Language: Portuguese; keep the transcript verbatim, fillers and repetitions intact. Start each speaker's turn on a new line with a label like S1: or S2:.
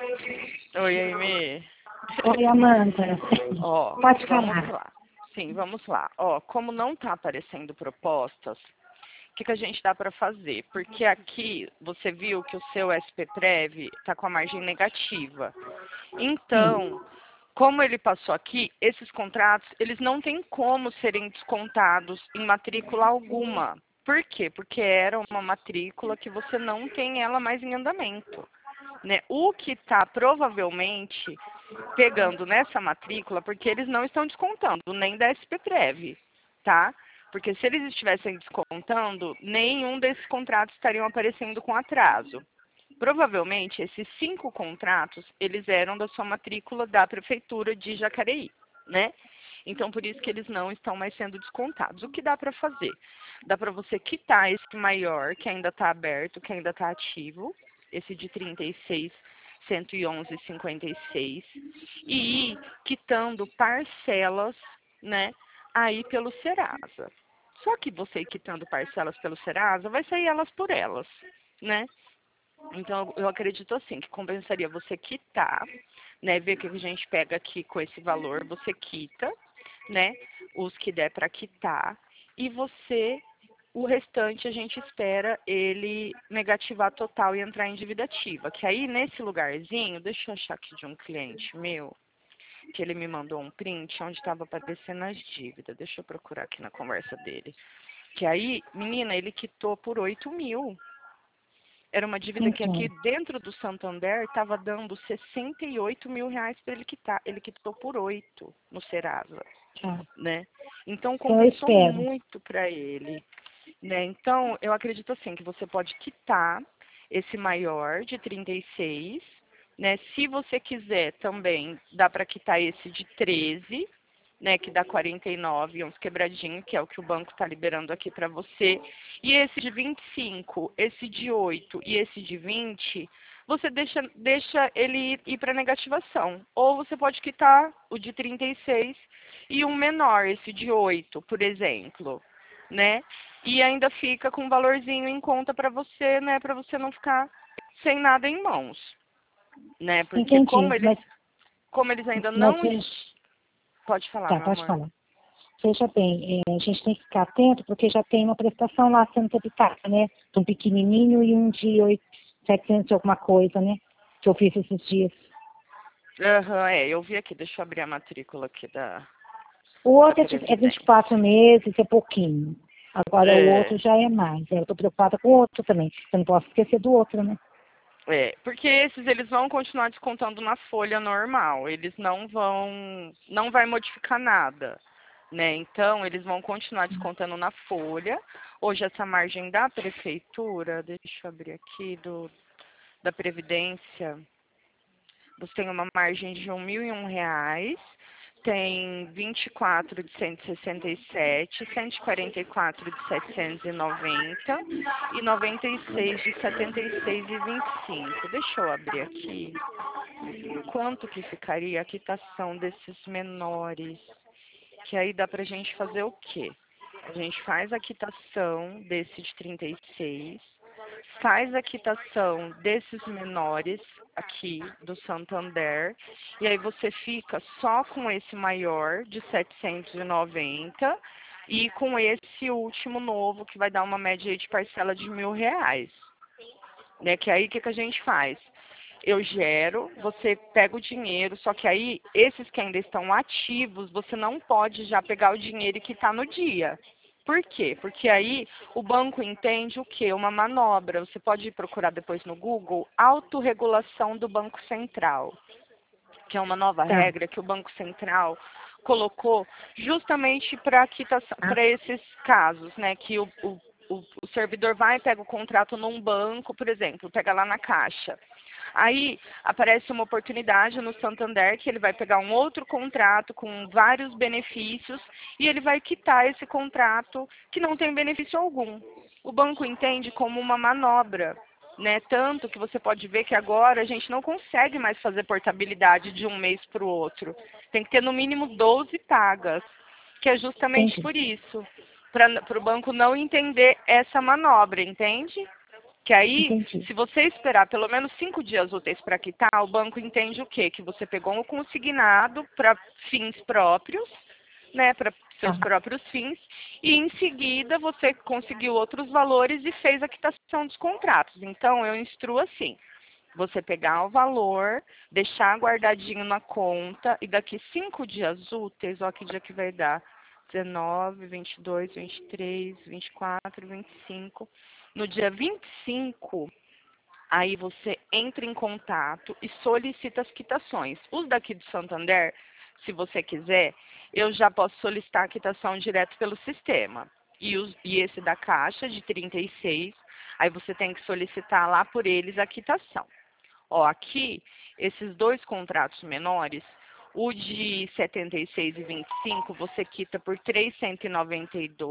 S1: Oi, Amy.
S2: Oi, Amanda.
S1: Ó,
S2: Pode
S1: vamos
S2: falar.
S1: lá. Sim, vamos lá. Ó, como não está aparecendo propostas, o que, que a gente dá para fazer? Porque aqui você viu que o seu S P Prev está com a margem negativa. Então, como ele passou aqui, esses contratos, eles não têm como serem descontados em matrícula alguma. Por quê? Porque era uma matrícula que você não tem ela mais em andamento. Né? O que está provavelmente pegando nessa matrícula, porque eles não estão descontando nem da S P Prev, tá? Porque se eles estivessem descontando, nenhum desses contratos estariam aparecendo com atraso. Provavelmente, esses cinco contratos, eles eram da sua matrícula da Prefeitura de Jacareí, né? Então, por isso que eles não estão mais sendo descontados. O que dá para fazer? Dá para você quitar esse maior, que ainda está aberto, que ainda está ativo, esse de trinta e seis, cento e onze e cinquenta e seis, e ir quitando parcelas, né, aí pelo Serasa. Só que você ir quitando parcelas pelo Serasa, vai sair elas por elas, né? Então, eu acredito assim, que compensaria você quitar, né, ver o que a gente pega aqui com esse valor, você quita, né, os que der para quitar, e você, o restante a gente espera ele negativar total e entrar em dívida ativa. Que aí, nesse lugarzinho, deixa eu achar aqui de um cliente meu, que ele me mandou um print onde estava aparecendo as dívidas. Deixa eu procurar aqui na conversa dele. Que aí, menina, ele quitou por oito mil. Era uma dívida que
S2: Então,
S1: aqui dentro do Santander estava dando sessenta e oito mil reais para ele quitar. Ele quitou por oito no Serasa,
S2: tá.
S1: né? Então
S2: Então eu
S1: compensou
S2: espero.
S1: muito para ele, né? Então eu acredito assim que você pode quitar esse maior de trinta e seis, né? Se você quiser também dá para quitar esse de treze, né, que dá quarenta e nove, uns quebradinhos, que é o que o banco está liberando aqui para você. E esse de vinte e cinco, esse de oito e esse de vinte, você deixa, deixa ele ir, ir para negativação. Ou você pode quitar o de trinta e seis e um menor, esse de oito, por exemplo, né? E ainda fica com um valorzinho em conta para você, né, para você não ficar sem nada em mãos, né? Porque
S2: Entendi,
S1: como eles,
S2: mas,
S1: como eles ainda
S2: mas
S1: não...
S2: veja,
S1: Pode falar,
S2: tá,
S1: meu
S2: pode
S1: amor.
S2: falar. Veja bem, é, a gente tem que ficar atento porque já tem uma prestação lá sendo debitada, né? Um pequenininho e um de oito, setecentos e alguma coisa, né? Que eu fiz esses dias.
S1: Aham, é, eu vi aqui, deixa eu abrir a matrícula aqui da,
S2: O
S1: da
S2: outro é, de, é vinte e
S1: Previdência.
S2: quatro meses, é pouquinho. Agora o outro
S1: É,
S2: já é mais. Eu estou preocupada com o outro também. Eu não posso esquecer do outro, né?
S1: é, porque esses eles vão continuar descontando na folha normal, eles não vão, não vai modificar nada, né? Então, eles vão continuar descontando na folha. Hoje essa margem da prefeitura, deixa eu abrir aqui, do, da Previdência, você tem uma margem de um mil e um reais, tem vinte e quatro de cento e sessenta e sete, cento e quarenta e quatro de setecentos e noventa e noventa e seis de setenta e seis e vinte e cinco. Deixa eu abrir aqui. Quanto que ficaria a quitação desses menores? Que aí dá pra gente fazer o quê? A gente faz a quitação desse de trinta e seis, faz a quitação desses menores aqui do Santander, e aí você fica só com esse maior de setecentos e noventa e com esse último novo que vai dar uma média aí de parcela de mil reais, né? Que aí o que, que a gente faz? Eu gero, você pega o dinheiro, só que aí esses que ainda estão ativos, você não pode já pegar o dinheiro que está no dia. Por quê? Porque aí o banco entende o quê? Uma manobra. Você pode procurar depois no Google, autorregulação do Banco Central, que é uma nova
S2: Tá.
S1: regra que o Banco Central colocou justamente para quitação,
S2: Ah,
S1: para esses casos, né? Que o, o, o, o servidor vai e pega o contrato num banco, por exemplo, pega lá na Caixa. Aí aparece uma oportunidade no Santander que ele vai pegar um outro contrato com vários benefícios e ele vai quitar esse contrato que não tem benefício algum. O banco entende como uma manobra, né? Tanto que você pode ver que agora a gente não consegue mais fazer portabilidade de um mês para o outro. Tem que ter no mínimo doze pagas, que é justamente
S2: entendi.
S1: por isso, para o banco não entender essa manobra, entende? Que aí,
S2: Entendi.
S1: se você esperar pelo menos cinco dias úteis para quitar, o banco entende o quê? Que você pegou um consignado para fins próprios, né, para seus
S2: Tá.
S1: próprios fins, e em seguida você conseguiu outros valores e fez a quitação dos contratos. Então, eu instruo assim, você pegar o valor, deixar guardadinho na conta, e daqui cinco dias úteis, ó que dia que vai dar, dezenove, vinte e dois, vinte e três, vinte e quatro, vinte e cinco. No dia vinte e cinco, aí você entra em contato e solicita as quitações. Os daqui do Santander, se você quiser, eu já posso solicitar a quitação direto pelo sistema. E, os, e esse da Caixa, de trinta e seis, aí você tem que solicitar lá por eles a quitação. Ó, aqui, esses dois contratos menores, o de setenta e seis e vinte e cinco, você quita por trezentos e noventa e dois.